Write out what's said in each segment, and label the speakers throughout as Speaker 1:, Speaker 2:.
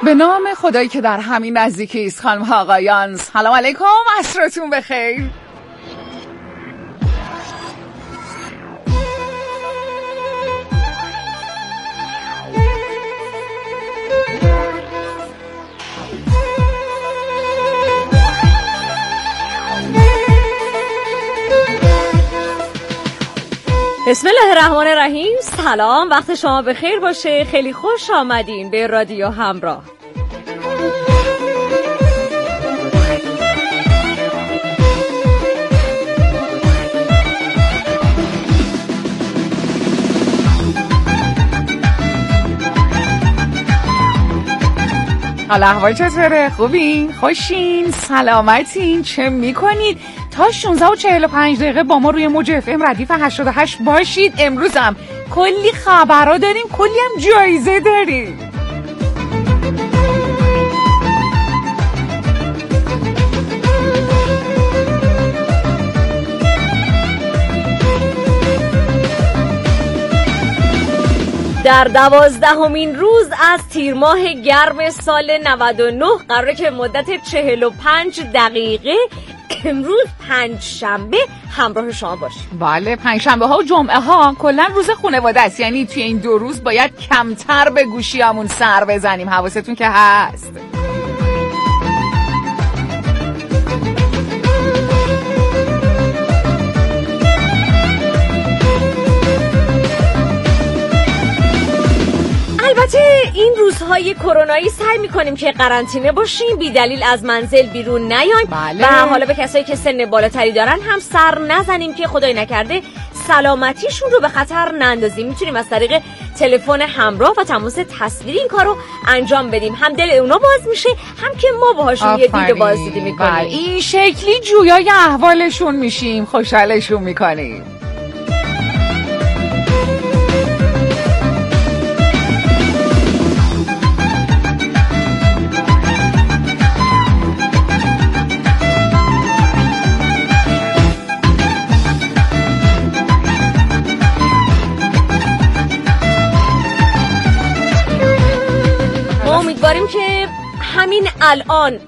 Speaker 1: به نام خدایی که در همین نزدیکی است. خانم ها آقایان سلام علیکم، عصرتون بخیر.
Speaker 2: بسم الله الرحمن الرحیم. سلام، وقت شما بخیر باشه. خیلی خوش آمدین به رادیو همراه.
Speaker 1: حالا احوال چطوره؟ خوبین؟ خوشین؟ سلامتین؟ چه میکنید؟ تا 16:45 با ما روی موج FM ردیف 88 باشید. امروز هم کلی خبرها داریم، کلی هم جایزه داریم.
Speaker 2: در 12مین روز از تیر ماه گرم سال 99 قراره که مدت 45 دقیقه امروز پنجشنبه همراه شما باشیم.
Speaker 1: بله، پنجشنبه ها و جمعه ها کلا روز خانواده است، یعنی توی این دو روز باید کمتر به گوشیامون سر بزنیم. حواستون که هست.
Speaker 2: البته این روزهای کرونایی سعی میکنیم که قرنطینه باشیم، بی دلیل از منزل بیرون نیایم.
Speaker 1: بله.
Speaker 2: و حالا به کسایی که سن بالاتری دارن هم سر نزنیم که خدای نکرده سلامتیشون رو به خطر نندازیم. میتونیم از طریق تلفن همراه و تماس تصویری این کارو انجام بدیم. هم دل اونا باز میشه، هم که ما باهاشون یه دید بازدیدی میکنیم.
Speaker 1: این شکلی جویای احوالشون میشیم، خوشحالشون میکنیم.
Speaker 2: امیدواریم که همین الان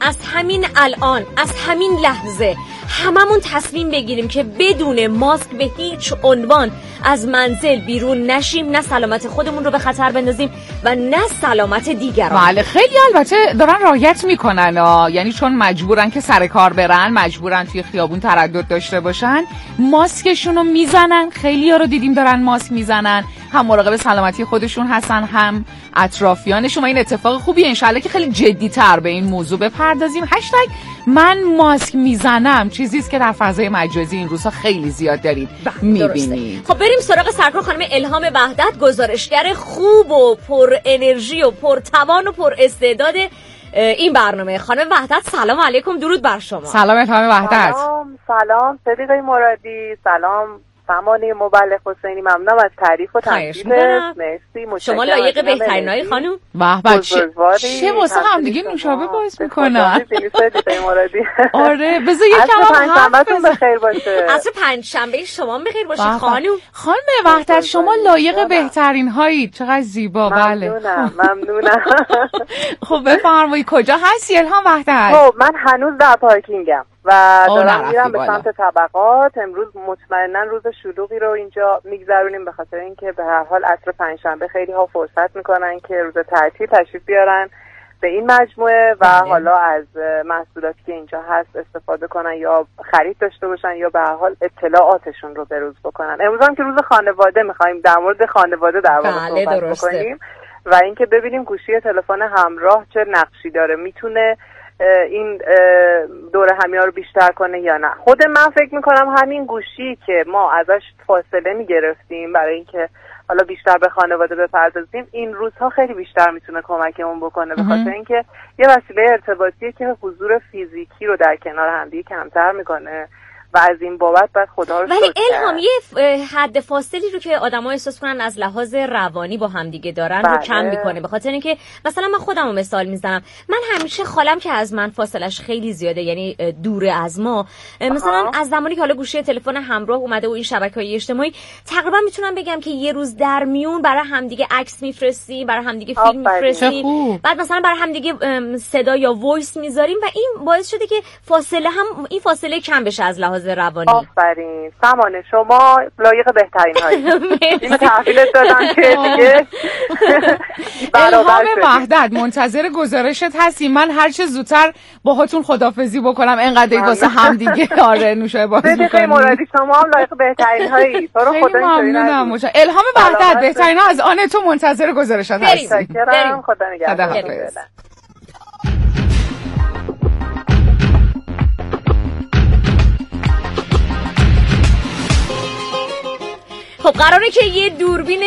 Speaker 2: از همین لحظه هممون تصمیم بگیریم که بدون ماسک به هیچ عنوان از منزل بیرون نشیم، نه سلامت خودمون رو به خطر بندازیم و نه سلامت دیگران.
Speaker 1: بله، خیلی البته دارن رعایت میکنن یعنی چون مجبورن که سر کار برن، مجبورن توی خیابون تردد داشته باشن، ماسکشون رو میزنن. خیلی ها رو دیدیم دارن ماسک میزنن، هم مراقب سلامتی خودشون هستن هم اطرافیانشون. این اتفاق خوبیه، انشالله که خیلی جدی تر به این موضوع بپردازیم. هشتگ من ماسک میزنم چیزی است که در فضای مجازی این روزها خیلی زیاد دارید میبینید.
Speaker 2: خب بریم سراغ سرکار خانم الهام وحدت، گزارشگر خوب و پر انرژی و پر توان و پر استعداد این برنامه. خانم وحدت سلام علیکم، درود بر شما.
Speaker 1: سلام الهام وحدت.
Speaker 3: سلام صدیقه مرادی، سلام سمانه مبلغ حسینی، ممنونم از تعریف و تنظیمت. مرسی، متشکرم.
Speaker 2: شما لایق بهترینای خانم.
Speaker 1: واه واه، چه واسه هم دیگه نوشابه باز میکنن. آره، بذار یکم
Speaker 3: پنجشنبهتون بخیر باشه.
Speaker 2: عصر پنجشنبه شما بخیر باشه خانم.
Speaker 1: خانم وحدت شما لایق بهترین هایید، چقدر زیبا. بله
Speaker 3: ممنونم.
Speaker 1: خب بفرمایید کجا هستی الهام وحدت؟
Speaker 3: خب من هنوز در پارکینگم و دارم میرم به سمت طبقات. امروز مطمئنا روز شلوغی رو اینجا میگذرونیم به خاطر اینکه به هر حال عصر پنجشنبه خیلی ها فرصت میکنن که روز تعطیل تشریف بیارن به این مجموعه و حالا از محصولاتی که اینجا هست استفاده کنن یا خرید داشته باشن یا به هر حال اطلاعاتشون رو بروز بکنن. امروز هم که روز خانواده، میخوایم در مورد خانواده در واقع صحبت بکنیم و اینکه ببینیم گوشی تلفن همراه چه نقشی داره، میتونه این دور همی‌ها رو بیشتر کنه یا نه. خود من فکر میکنم همین گوشی که ما ازش فاصله میگرفتیم برای اینکه حالا بیشتر به خانواده بپردازیم، این روزها خیلی بیشتر میتونه کمکمون بکنه به خاطر اینکه یه وسیله ارتباطیه که حضور فیزیکی رو در کنار همدیگه کمتر میکنه و از این بابت باید خدا رو شکر
Speaker 2: ولی الهام یه حد فاصلی رو که آدم‌ها احساس کنن از لحاظ روانی با همدیگه دارن رو کم می‌کنه، به خاطر اینکه مثلا من خودم رو مثال میزنم، من همیشه خالم که از من فاصلش خیلی زیاده، یعنی دوره از ما، مثلا از زمانی که حالا گوشی تلفن همراه اومده و این شبکه‌های اجتماعی، تقریبا میتونم بگم که یه روز در میون برای همدیگه عکس میفرستیم، برای همدیگه فیلم میفرستیم، بعد مثلا برای همدیگه صدا یا وایس میذاریم و این باعث شده که این فاصله کم بشه از لحاظ روانی.
Speaker 3: آفرین سمانه، شما لایق بهترین هایی. این تحویلت دادم که دیگه
Speaker 1: الهام وحدت منتظر گزارشت هستیم. من هر چه زودتر باهاتون خدافظی بکنم انقدر واسه هم دیگه آره نوشه بازی
Speaker 3: کنیم. مرادی شما هم لایق بهترین هایی. تو رو خدا
Speaker 1: ممنونم. الهام وحدت بهترین ها از آن تو منتظر گزارشت هستیم.
Speaker 3: بریم. خدا نگهدار.
Speaker 2: خب قراره که یه دوربین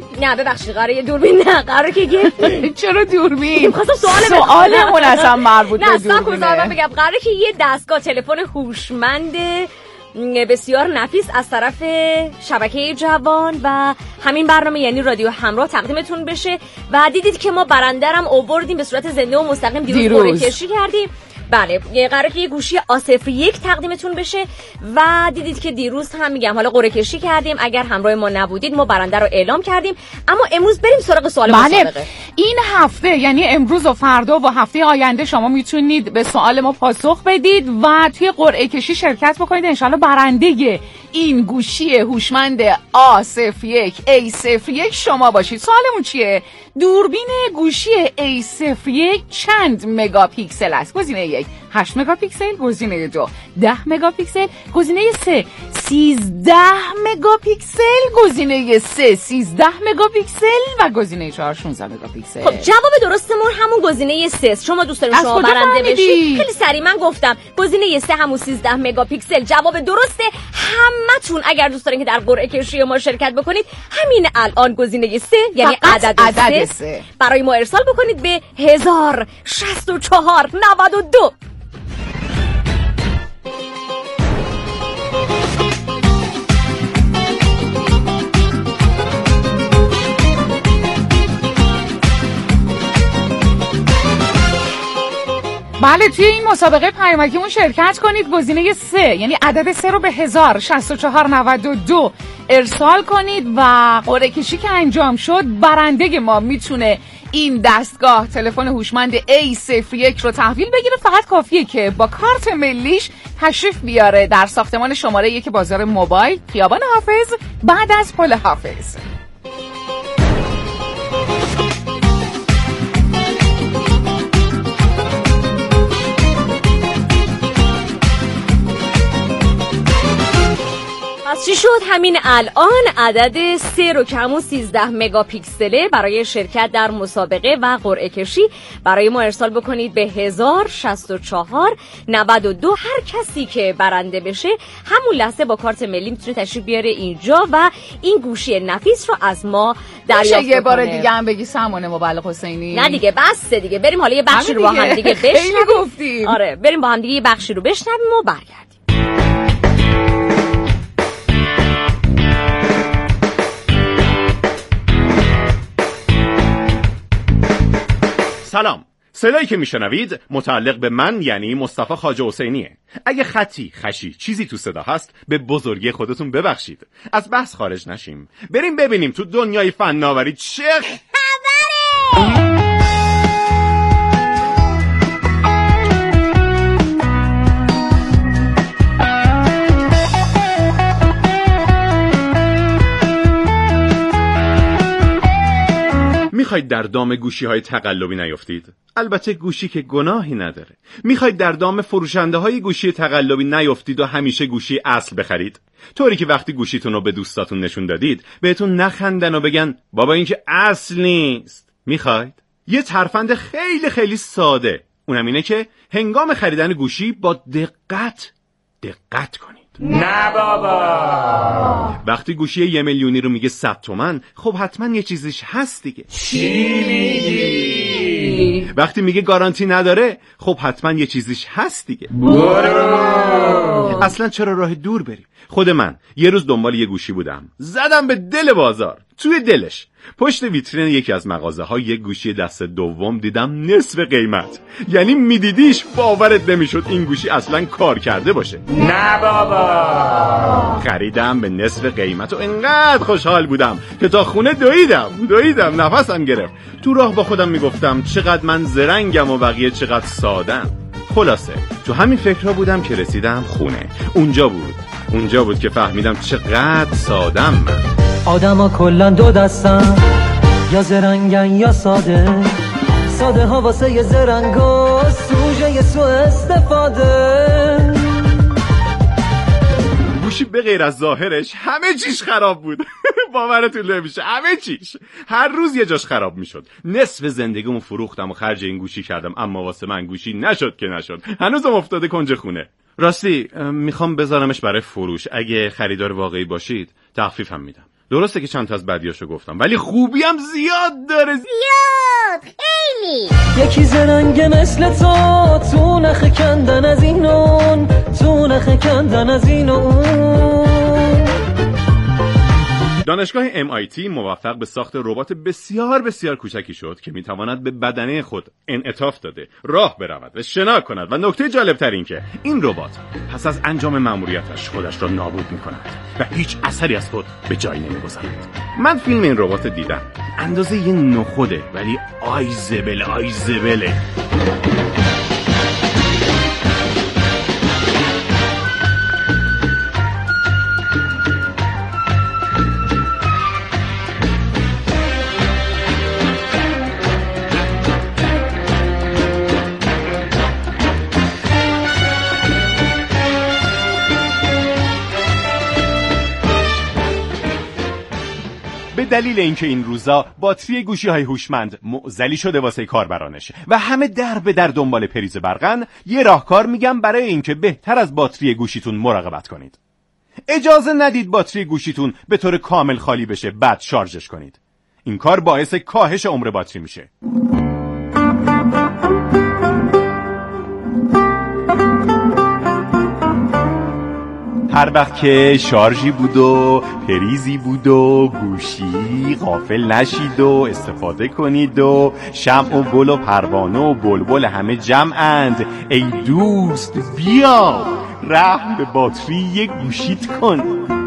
Speaker 2: قراره که یه
Speaker 1: چرا دوربین؟
Speaker 2: می‌خواستم
Speaker 1: سوالمون اصلا مربوط به
Speaker 2: دوربینه. نه بگم قراره که یه دستگاه تلفن هوشمند بسیار نفیس از طرف شبکه جوان و همین برنامه یعنی رادیو همراه تقدیمتون بشه و دیدید که ما برنده رم آوردیم به صورت زنده و مستقیم دیروز قرعه کشی کردیم. بله قراره که یه گوشی A01 تقدیمتون بشه و دیدید که دیروز هم میگم حالا قرعه کشی کردیم، اگر همراه ما نبودید ما برنده رو اعلام کردیم. اما امروز بریم سراغ سوال مسابقه.
Speaker 1: این هفته یعنی امروز و فردا و هفته آینده شما میتونید به سوال ما پاسخ بدید و توی قرعه کشی شرکت بکنید، انشالله برنده این گوشی هوشمند A01 شما باشید. سوالمون چیه؟ دوربین گوشی A01 چند مگاپیکسل است؟ گزینه 1 8 مگاپیکسل، گزینه 2 10 مگاپیکسل، گزینه 3 13 مگاپیکسل، گزینه 3 13 مگاپیکسل و گزینه 4 16 مگاپیکسل.
Speaker 2: خب جواب درستمون همون گزینه 3 شما دوست دارین شما برنده بشید. خیلی سریع من گفتم گزینه 3 همون 13 مگاپیکسل جواب درسته. همتون اگر دوست دارین که در قرعه کشی ما شرکت بکنید همین الان گزینه 3 یعنی عدد 3 برای ما ارسال بکنید به 106492.
Speaker 1: بله توی این مسابقه پیامکیمون شرکت کنید. گزینه 3 یعنی عدد 3 رو به 106492 ارسال کنید و قرعه کشی که انجام شد برنده ما میتونه این دستگاه تلفن هوشمند A01 رو تحویل بگیره. فقط کافیه که با کارت ملیش تشریف بیاره در ساختمان شماره 1 بازار موبایل خیابان حافظ بعد از پل حافظ.
Speaker 2: پس چی شد؟ همین الان عدد 3 رو که همون 13 مگاپیکسله برای شرکت در مسابقه و قرعه کشی برای ما ارسال بکنید به 106492. هر کسی که برنده بشه همون لحظه با کارت ملی میتونه تشریف بیاره اینجا و این گوشی نفیس رو از ما دریافت کنه.
Speaker 1: یه بار دیگه هم بگی سمانه مبلغ حسینی.
Speaker 2: نه دیگه بس دیگه، بریم حالا یه بخشی رو با هم دیگه بشنویم. آره بریم با هم دیگه یه بخشی رو بشنویم و برگردیم.
Speaker 4: سلام، صدایی که میشنوید متعلق به من یعنی مصطفی خواجه حسینیه. اگه خطی، خشی، چیزی تو صدا هست به بزرگی خودتون ببخشید. از بحث خارج نشیم، بریم ببینیم تو دنیای فناوری چه خبره. میخواید در دام گوشی‌های تقلبی نیفتید؟ البته گوشی که گناهی نداره. میخواید در دام فروشنده‌های گوشی تقلبی نیفتید و همیشه گوشی اصل بخرید؟ طوری که وقتی گوشیتون رو به دوستاتون نشون دادید بهتون نخندن و بگن بابا این که اصل نیست. میخواید؟ یه ترفند خیلی خیلی ساده. اونم اینه که هنگام خریدن گوشی با دقت کنید.
Speaker 5: نه بابا.
Speaker 4: وقتی گوشی 1 میلیونی رو میگه 100 تومن، خب حتما یه چیزیش هست دیگه.
Speaker 5: چی میگی؟
Speaker 2: چی؟
Speaker 4: وقتی میگه گارانتی نداره خب حتما یه چیزیش هست دیگه. اصلا چرا راه دور بریم؟ خود من یه روز دنبال یه گوشی بودم، زدم به دل بازار. توی دلش پشت ویترین یکی از مغازه ها یه گوشی دست دوم دیدم نصف قیمت. یعنی میدیدیش باورت نمیشد این گوشی اصلا کار کرده باشه.
Speaker 5: نه بابا.
Speaker 4: خریدم به نصف قیمت و انقدر خوشحال بودم که تا خونه دویدم نفسم گرفت. تو راه با خودم میگفتم چقدر من زرنگم و بقیه چقدر سادم. خلاصه تو همین فکرها بودم که رسیدم خونه. اونجا بود که فهمیدم چقدر سادم من.
Speaker 6: آدما کلن دو دستن، یا زرنگن یا ساده ها واسه یه زرنگا سوژه یه سو استفاده.
Speaker 4: گوشی به غیر از ظاهرش همه چیش خراب بود. باورتون نمیشه همه چیش. هر روز یه جاش خراب میشد. نصف زندگیمو فروختم و خرج این گوشی کردم، اما واسه من گوشی نشد که نشد. هنوزم افتاده کنج خونه. راستی میخوام بذارمش برای فروش. اگه خریدار واقعی باشید تخفیفم میدم. درسته که چند تا از بدیاشو گفتم ولی خوبی هم زیاد داره.
Speaker 2: زیاد خیلی.
Speaker 6: یکی زرنگ مثل تو نخ کندن از این اون، تو نخ کندن از این اون.
Speaker 4: دانشگاه MIT موفق به ساخت ربات بسیار بسیار کوچکی شد که میتواند به بدنه خود انعطاف داده راه برود و شنا کند. و نکته جالب تر این که این ربات پس از انجام مأموریتش خودش را نابود میکند و هیچ اثری از خود به جایی نمیگذارد. من فیلم این ربات دیدم. اندازه یه نخوده ولی آی زبله. به دلیل اینکه این روزا باتری گوشی‌های هوشمند معضلی شده واسه کاربرانش و همه در به در دنبال پریز برقن، یه راهکار میگم برای اینکه بهتر از باتری گوشیتون مراقبت کنید. اجازه ندید باتری گوشیتون به طور کامل خالی بشه بعد شارژش کنید. این کار باعث کاهش عمر باتری میشه. هر وقت که شارژی بود و پریزی بود و گوشی غافل نشید و استفاده کنید و شمع و گل و پروانه و بلبل همه جمعند. ای دوست بیا رحم به باتری یک گوشیت کن.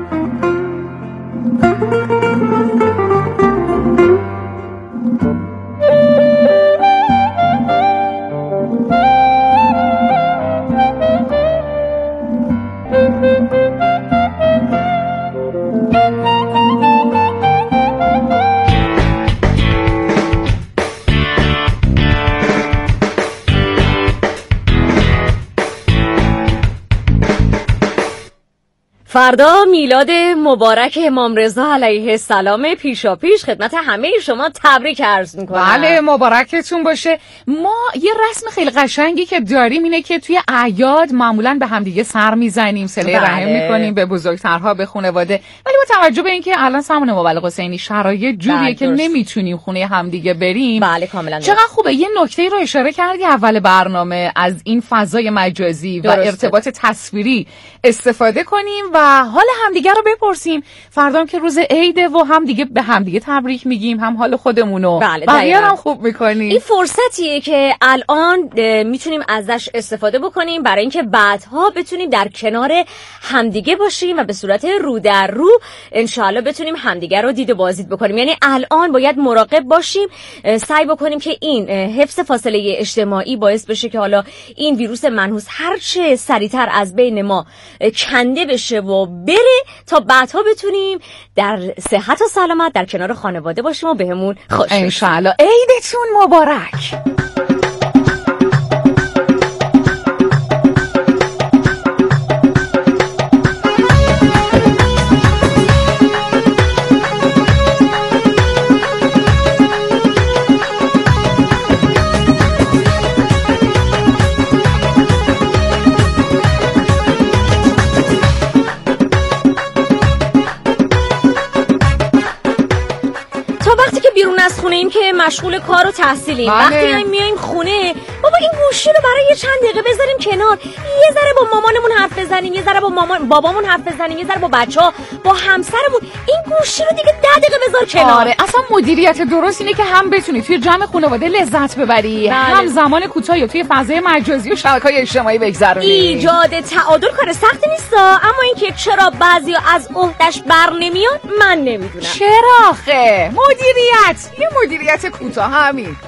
Speaker 2: فردا میلاد مبارک امام رضا علیه السلام پیشاپیش خدمت همه شما تبریک عرض میکنم.
Speaker 1: بله مبارکتون باشه. ما یه رسم خیلی قشنگی که داریم اینه که توی اعیاد معمولاً به همدیگه سر میزنیم، صله رحم میکنیم به بزرگترها، به خانواده. ولی با توجه به اینکه الان سمون مبلغ حسینی شرایط جوریه که نمیتونیم خونه همدیگه بریم.
Speaker 2: بله کاملا.
Speaker 1: چقدر خوبه یه نکته رو اشاره کردی اول برنامه، از این فضای مجازی و ارتباط تصویری استفاده کنیم و حال همدیگه رو بپرسیم. فردا که روز عیده و همدیگه به همدیگه تبریک میگیم، هم حال خودمونو بقیه هم خوب میکنیم.
Speaker 2: این فرصتیه که الان میتونیم ازش استفاده بکنیم برای اینکه بعدها بتونیم در کنار همدیگه باشیم و به صورت رو در رو انشالله بتونیم همدیگه رو دید و بازدید بکنیم. یعنی الان باید مراقب باشیم، سعی بکنیم که این حفظ فاصله اجتماعی باعث بشه که حالا این ویروس منحوس هرچه سریعتر از بین ما کنده بشه و بره تا بعدها بتونیم در صحت و سلامت در کنار خانواده باشیم و بهمون خوش
Speaker 1: انشالله. عیدتون مبارک.
Speaker 2: خونه ایم که مشغول کار و تحصیلیم. وقتی میایم خونه بابا این گوشی رو برای چند دقیقه بذاریم کنار، یه ذره با مامانمون حرف بزنیم، یه ذره با بابامون حرف بزنیم، یه ذره با بچه‌ها، با همسرمون. این گوشی رو دیگه 10 دقیقه بذار کنار.
Speaker 1: آره اصلا مدیریت درست اینه که هم بتونی توی جمع خانواده لذت ببری، هم زمان کوتاهی توی فضای مجازی و شبکه‌های اجتماعی بگذرونی.
Speaker 2: ایجاد تعادل کار سختی نیست، اما اینکه چرا بعضیا از عهده‌اش بر نمیان من نمیدونم.
Speaker 1: چرا آخه؟ مدیریت کوتاه همین.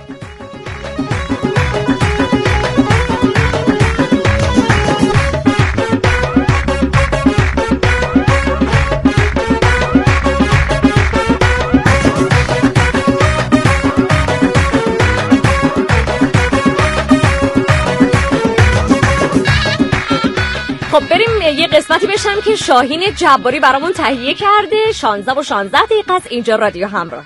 Speaker 2: خب بریم یه قسمتی بشنم که شاهین جباری برامون تهیه کرده. 16 و 16 دقیقه است. اینجا رادیو همراهه.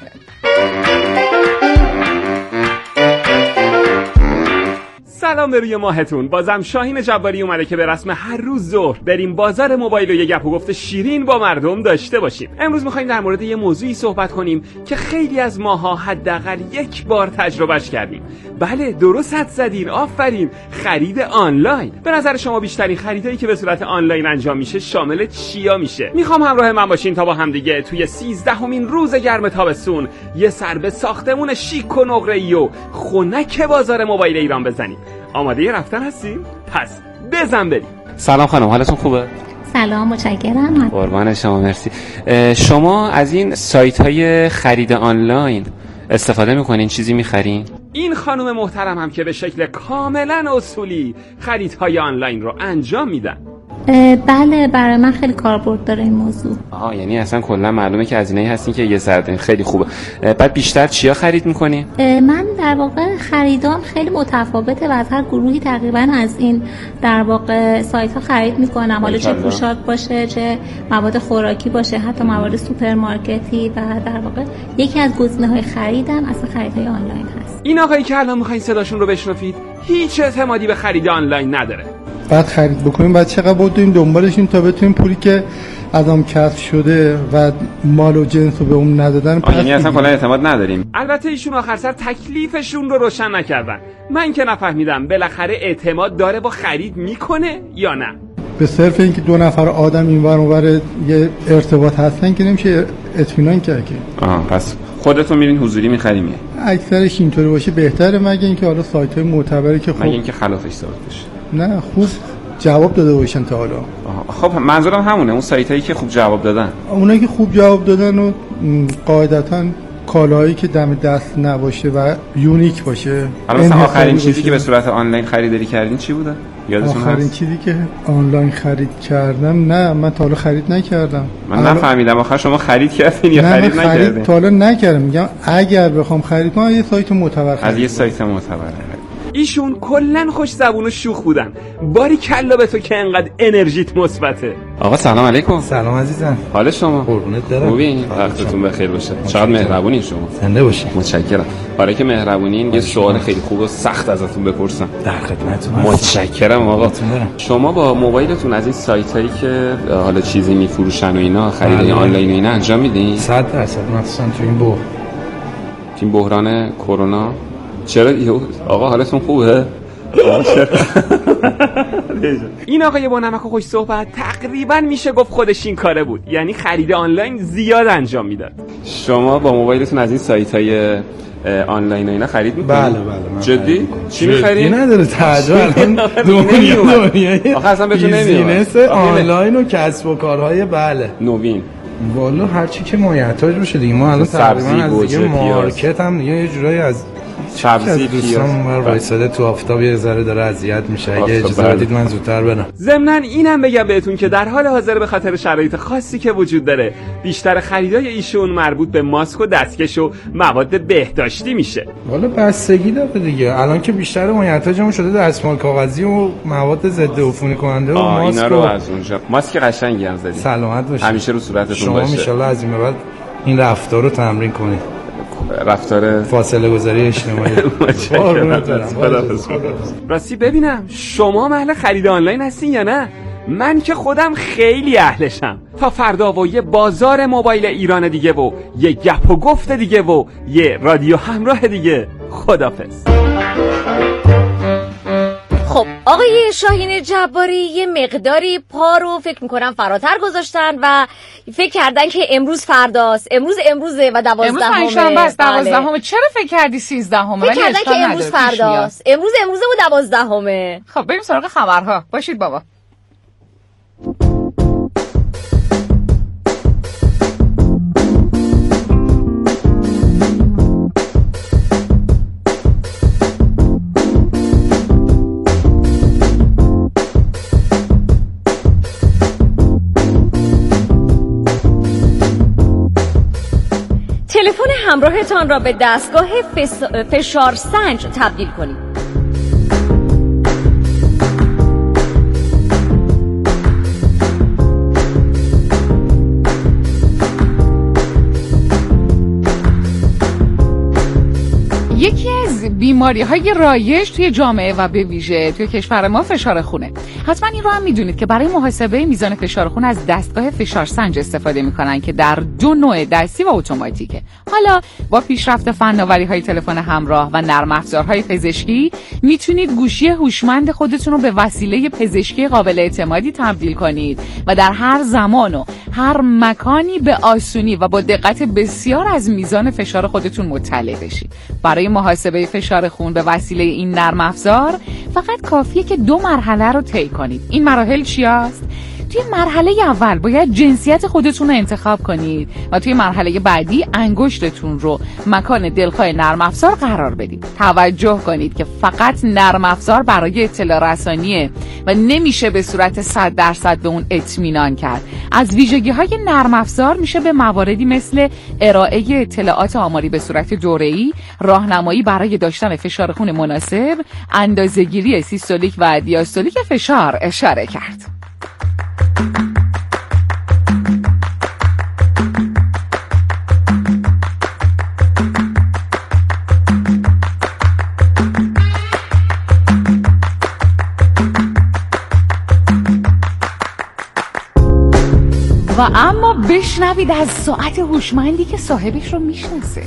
Speaker 7: سلام به روی ماهتون. بازم شاهین جباری اومده که به رسم هر روز ظهر بریم بازار موبایل و یه گپ و گفت شیرین با مردم داشته باشیم. امروز می‌خوایم در مورد یه موضوعی صحبت کنیم که خیلی از ماها حداقل یک بار تجربهش کردیم. بله درست حد زدین، آفرین، خرید آنلاین. به نظر شما بیشترین خریدایی که به صورت آنلاین انجام میشه شامل چیا میشه؟ میخوام همراه من باشین تا با هم دیگه توی 13مین روز گرم تابستون یه سر به ساختمون شیک و نقره‌ای و خنک بازار موبایل ایران بزنیم. آماده رفتن هستین؟ پس بزن بریم.
Speaker 8: سلام خانم، حالتون خوبه؟
Speaker 9: سلام، متشکرم.
Speaker 8: قربان شما، مرسی. شما از این سایت‌های خرید آنلاین استفاده میکنین؟ چیزی میخرین؟
Speaker 7: این خانم محترم هم که به شکل کاملا اصولی خریدهای آنلاین رو انجام میدن.
Speaker 9: بله، برای من خیلی کاربرد داره این موضوع.
Speaker 8: یعنی اصلا کلا معلومه که هزینه‌ای هستین که یه سردین خیلی خوبه. بعد بیشتر چیا خرید میکنین؟
Speaker 9: من در واقع خریدام خیلی متفاوته و از هر گروهی تقریبا از این در واقع سایت ها خرید میکنم. حالا چه پوشاک باشه، چه مواد خوراکی باشه، حتی مواد سوپرمارکتی، و در واقع یکی از گزینه‌های خریدم اصلا خریدهای آنلاین هست.
Speaker 7: این آقایی که الان میخواین صداشون رو بشنوید هیچ اعتمادی به خرید آنلاین نداره.
Speaker 10: بعد خرید بکنیم، بعد چقدر باید بریم دنبالشیم تا بتونیم پولی که ازم کسب شده و مال و جنس رو به اون ندادن.
Speaker 8: یعنی اصلا کلا اعتماد نداریم.
Speaker 7: البته ایشون آخر سر تکلیفشون رو روشن نکردن. من که نفهمیدم بالاخره اعتماد داره با خرید میکنه یا نه؟
Speaker 10: به صرف اینکه دو نفر آدم اینور اونور یه ارتباط هستن که نمیشه اطمینان کرد که.
Speaker 8: پس خودتون میرین حضوری میخریم؟
Speaker 10: اکثرش اینطوری باشه بهتره، مگه اینکه حالا سایت‌های معتبری که
Speaker 8: مگه اینکه خلافش ثابت بشه.
Speaker 10: نه، خوب جواب داده باشن تا حالا.
Speaker 8: خب منظورم همونه، اون سایتایی که خوب جواب دادن.
Speaker 10: اونایی که خوب جواب دادن و قاعدتاً کالایی که دم دست نباشه و یونیک باشه.
Speaker 8: مثلا آخرین چیزی که به صورت آنلاین خریداری کردین چی بوده؟ یادتون
Speaker 10: آخرین
Speaker 8: هست؟
Speaker 10: چیزی که آنلاین خرید کردم، نه من تا حالا خرید نکردم.
Speaker 8: من نفهمیدم آخر شما خرید کردین یا خرید نکردین؟
Speaker 10: خرید تا حالا نکردم. میگم اگر بخوام خرید کنم یه سایت معتبر
Speaker 8: از یه سایت معتبر.
Speaker 7: ایشون کلن خوش زبون و شوخ بودن. باری کلا به تو که انقدر انرژیت مثبته.
Speaker 8: آقا سلام علیکم.
Speaker 11: سلام عزیزم.
Speaker 8: حال شما؟
Speaker 11: قربونت برم.
Speaker 8: خوبین؟ وقتتون بخیر باشه. چقدر مهربونین شما.
Speaker 11: زنده باشین.
Speaker 8: متشکرم. برای که مهربونین یه سوال خیلی خوب و سخت ازتون بپرسم.
Speaker 11: در خدمتتون.
Speaker 8: متشکرم آقا. شما با موبایلتون از این سایتایی که حالا چیزی میفروشن و اینا خرید آنلاین و اینا انجام میدین؟
Speaker 11: 100% مثلا تو
Speaker 8: این بحران کرونا چرا آقا حالتون خوبه؟
Speaker 7: این آقای با نمک و خوش صحبت تقریبا میشه گفت خودش این کاره بود، یعنی خرید آنلاین زیاد انجام میداد.
Speaker 8: شما با موبایلتون از این سایت‌های آنلاین و اینا خرید میکنید؟
Speaker 11: بله.
Speaker 8: جدی؟ چی می‌خرید؟
Speaker 11: نداره تعجب. الان دنیا
Speaker 8: آخه اصلا بهتون نمیاد.
Speaker 11: بیزینس آنلاین و کسب و کارهای
Speaker 8: نوین.
Speaker 11: والا هر چی که مایحتاج باشه دیگه. ما الان تقریبا از دیگه مارکت هم دیگه یه جورایی از
Speaker 8: سبزی
Speaker 11: دوستان وایساده تو آفتاب یه ذره داره اذیت میشه. اگه اجازه بدید من زودتر برم.
Speaker 7: ضمناً اینم بگم بهتون که در حال حاضر به خاطر شرایط خاصی که وجود داره بیشتر خریدای ایشون مربوط به ماسک و دستکش و مواد بهداشتی میشه.
Speaker 11: والا بستگی داره دیگه. الان که بیشتر مایحتاجمون شده دستمال کاغذی و مواد ضد عفونی کننده و ماسک.
Speaker 8: اینا رو از اونجا. ماسک قشنگی هم زدید.
Speaker 11: سلامت باشید.
Speaker 8: همیشه رو صورتتون باشه.
Speaker 11: شما ان شاءالله از این به بعد این رفتار رو تمرین کنید.
Speaker 8: رفتار
Speaker 11: فاصله گذاری اجتماعی.
Speaker 7: راستی ببینم شما محل خرید آنلاین هستین یا نه؟ من که خودم خیلی اهلشم. تا فردا و یه بازار موبایل ایران دیگه و یه گپ و گفت دیگه و یه رادیو همراه دیگه. خدافظ.
Speaker 2: خب آقای شاهین جباری یه مقداری پا رو فکر میکنم فراتر گذاشتن و فکر کردن که امروز فرداست. امروزه و 12
Speaker 1: امروز پنجشنبه است 12. چرا فکر کردی 13؟
Speaker 2: فکر کردن که امروز فرداست. امروزه و 12.
Speaker 1: خب بریم سراغ خبرها. باشید بابا.
Speaker 2: تلفن همراهتان را به دستگاه فشارسنج تبدیل کنید.
Speaker 1: یکی از بیماری‌های رایج توی جامعه و به ویژه توی کشور ما فشار خونه. حتما این رو هم میدونید که برای محاسبه میزان فشار خون از دستگاه فشارسنج استفاده میکنن که در 2 نوع، دستی و اتوماتیکه. حالا با پیشرفت فناوری‌های تلفن همراه و نرم افزارهای پزشکی میتونید گوشی هوشمند خودتون رو به وسیله پزشکی قابل اعتمادی تبدیل کنید و در هر زمان و هر مکانی به آسونی و با دقت بسیار از میزان فشار خودتون مطلع بشید. برای محاسبه فشار خون به وسیله این نرم افزار فقط کافیه که 2 مرحله رو طی کنید. این مراحل چی است؟ توی مرحله اول باید جنسیت خودتون رو انتخاب کنید و توی مرحله بعدی انگشتتون رو مکان دلخواه نرم افزار قرار بدید. توجه کنید که فقط نرم افزار برای اطلاع رسانیه و نمیشه به صورت 100% به اون اطمینان کرد. از ویژگی‌های نرم افزار میشه به مواردی مثل ارائه اطلاعات آماری به صورت دوره‌ای، راهنمایی برای داشتن فشار خون مناسب، اندازه‌گیری سیستولیک و دیاستولیک فشار اشاره کرد. و اما بشنوید از ساعت هوشمندی که صاحبش رو میشناسه.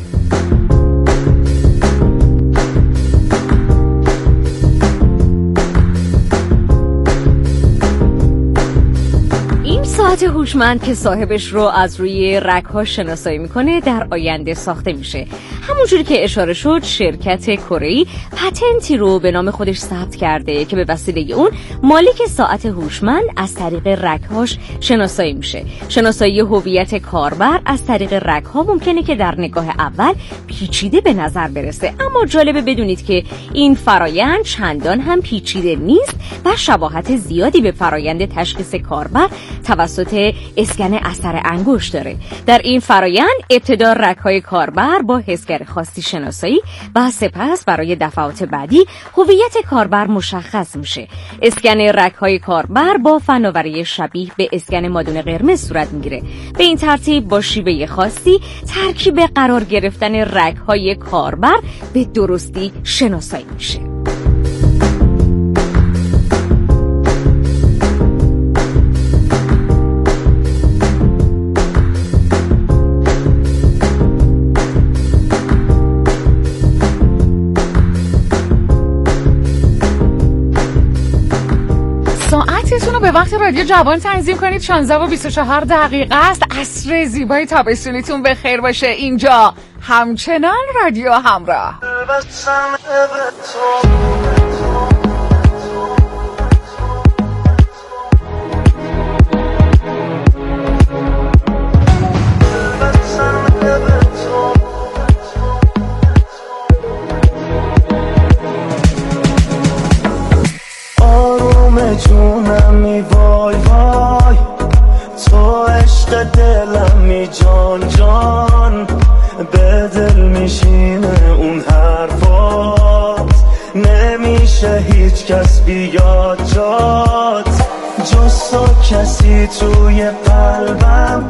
Speaker 2: ساعت هوشمند که صاحبش رو از روی رگ‌ها شناسایی میکنه در آینده ساخته میشه. همونجوری که اشاره شد شرکت کره‌ای پتنتی رو به نام خودش ثبت کرده که به وسیله اون مالک ساعت هوشمند از طریق رگ‌هاش شناسایی میشه. شناسایی هویت کاربر از طریق رگ‌ها ممکنه که در نگاه اول پیچیده به نظر برسه، اما جالبه بدونید که این فرایند چندان هم پیچیده نیست و شباهت زیادی به فرایند تشخیص کاربر توسط اسکن اثر انگشت داره. در این فرایند ابتدا رگ‌های کاربر با حسگر خاصی شناسایی و سپس برای دفعات بعدی هویت کاربر مشخص میشه. اسکن رگ‌های کاربر با فناوری شبیه به اسکن مادون قرمز صورت میگیره. به این ترتیب با شیوه خاصی ترکیب قرار گرفتن رگ‌های کاربر به درستی شناسایی میشه.
Speaker 1: ساعتتون رو به وقت رادیو جوان تنظیم کنید. 16:24 است. عصر زیبای تابستونیتون به خیر باشه. اینجا همچنان رادیو همراه.
Speaker 12: جونمی وای وای تو عشق دلمی جان جان به دل میشینه اون حرفات نمیشه هیچ کس بیاد جات جز تو کسی توی قلبم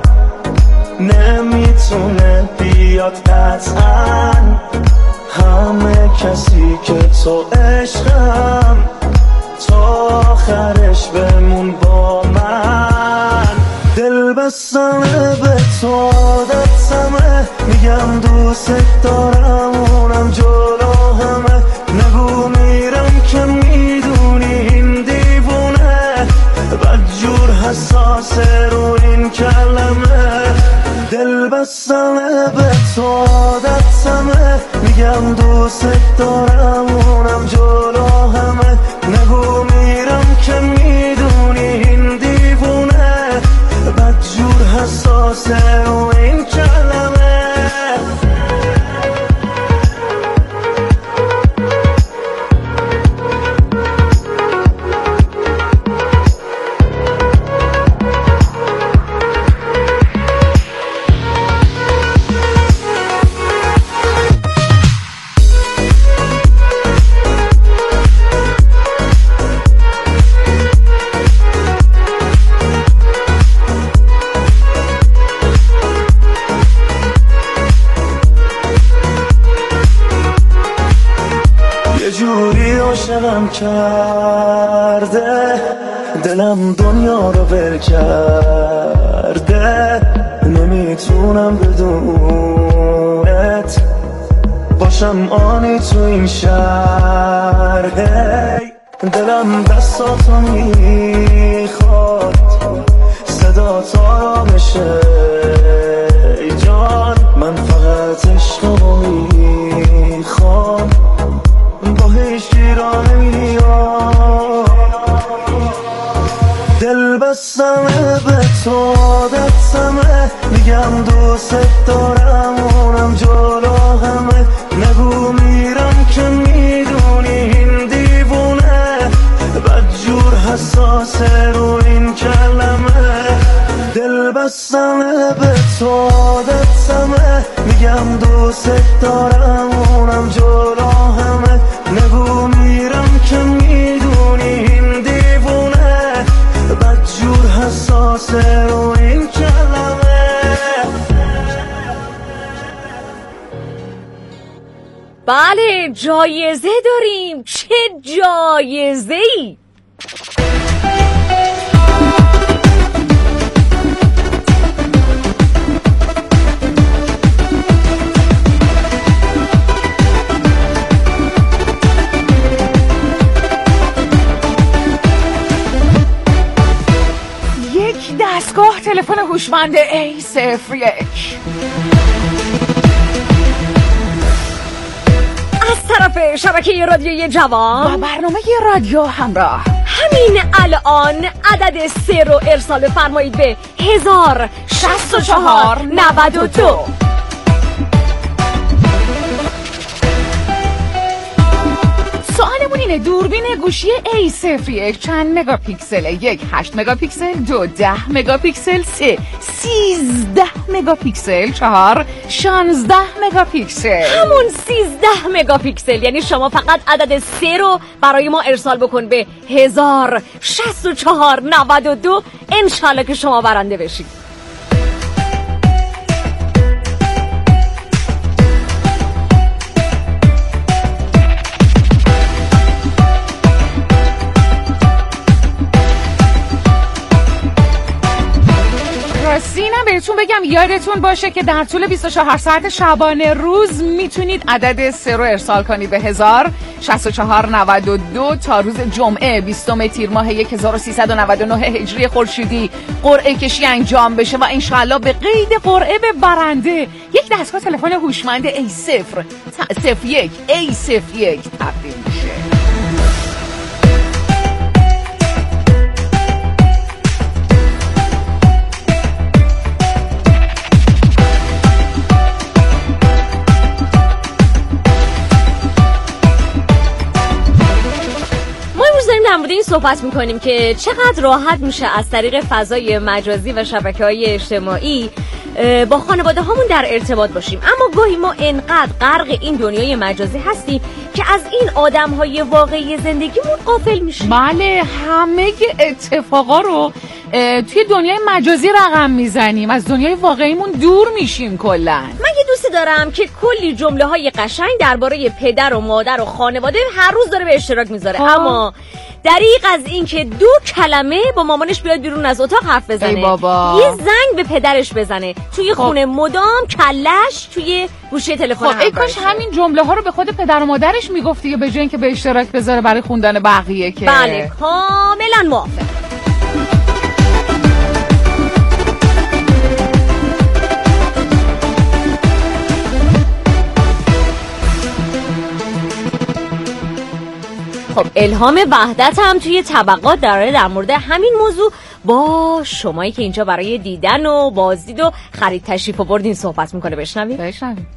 Speaker 12: نمیتونه بیاد قطعا همه کسی که تو عشقم تا آخرش بمون با من. دل بستمه به تو عادتمه، میگم دوست دارم اونم جلو همه. نگو میرم که میدونی این دیوونه، بدجور حساسه رو این کلمه. دل بستمه به تو عادتمه، میگم دوست دارم اونم جلو همه. نگو میرم که میدونی این دیوونه، بدجور حساسه رو این کلمه. عاشقم کرده دلم دنیا رو ول کرده، نمیتونم بدونت باشم آنی تو این شهر. دلم دستاتو میخواد صدا تا بشه ای جان، من فقط عشقمو میخوام با هیچ گیرانه میام. دل بستمه به تو عادتمه، میگم دوست دارم اونم جلو همه. نگو میرم که میدونی این دیوونه، بدجور حساسه رو این کلمه. دل بستمه به تو عادتمه، میگم دوست دارم اونم جلو همه. نگو میرم که میدونی این دیوونه، بدجور حساسه رو این کلمه.
Speaker 2: بله جایزه داریم. چه جایزه‌ای؟
Speaker 1: دستگاه تلفن هوشمند A01
Speaker 2: از طرف شبکه رادیوی جوان
Speaker 1: و برنامه رادیو همراه.
Speaker 2: همین الان عدد 3 رو ارسال بفرمایید به 106492.
Speaker 1: سوالمون اینه دوربین گوشی A01 چند مگاپیکسل؟ 1 8 مگاپیکسل، 2 10 مگاپیکسل، 3 13 مگاپیکسل، 4 16 مگاپیکسل.
Speaker 2: همون 13 مگاپیکسل. یعنی شما فقط عدد 3 رو برای ما ارسال بکن به 106492. انشالله که شما برنده بشید.
Speaker 1: راسینم بهتون بگم یادتون باشه که در طول 24 ساعت شبانه روز میتونید عدد 3 رو ارسال کنید به 106492 تا روز جمعه 20 تیر ماه 1399 هجری خورشیدی قرعه کشی انجام بشه و انشالله به قید قرعه به برنده یک دستگاه تلفن هوشمند A01 تقدیم میشه.
Speaker 2: در مورد این صحبت میکنیم که چقدر راحت میشه از طریق فضای مجازی و شبکه‌های اجتماعی با خانواده هامون در ارتباط باشیم، اما گاهی ما انقدر غرق این دنیای مجازی هستیم که از این آدم‌های واقعی زندگیمون غافل میشیم.
Speaker 1: بله، همه اتفاقا رو توی دنیای مجازی رقم میزنیم، از دنیای واقعیمون دور میشیم کلا.
Speaker 2: مگه دوستی دارم که کلی جمله های قشنگ درباره پدر و مادر و خانواده هر روز داره به اشتراک میذاره، اما دریغ از این که 2 کلمه با مامانش بیاد بیرون از اتاق حرف بزنه،
Speaker 1: ای بابا.
Speaker 2: یه زنگ به پدرش بزنه، توی خونه مدام کلش توی گوشی تلفن.
Speaker 1: ای کاش همین جمله ها رو به خود پدر و مادرش میگفتی یا به جای اینکه به اشتراک بذاره برای خوندن بقیه. که
Speaker 2: بله کاملا موافقم. خب الهام وحدت هم توی طبقات داره در مورد همین موضوع با شمایی که اینجا برای دیدن و بازدید و خرید تشریف آوردین صحبت میکنه. بشنویم.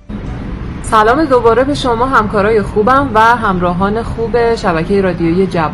Speaker 13: سلام دوباره به شما همکارای خوبم و همراهان خوب شبکه رادیویی جوان.